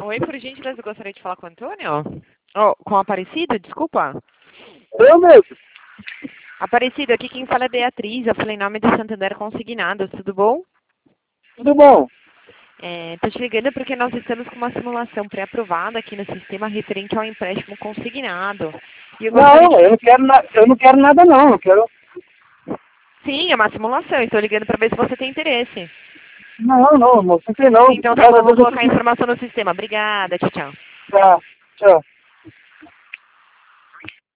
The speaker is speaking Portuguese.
Oi, por gentileza, eu gostaria de falar com o Antônio. Oh, com o Aparecido, desculpa. Eu mesmo. Aparecido, aqui quem fala é Beatriz, eu falei em nome do Santander Consignados, tudo bom? Tudo bom? Tô te ligando porque nós estamos com uma simulação pré-aprovada aqui no sistema referente ao empréstimo consignado. E eu gostaria Não, de... eu não quero nada não. Eu quero. Sim, é uma simulação, estou ligando para ver se você tem interesse. Não, não sei não. Então tá Graças bom, a vou Deus eu colocar a consegui. informação no sistema. Obrigada, tchau, tchau. Tá, tchau.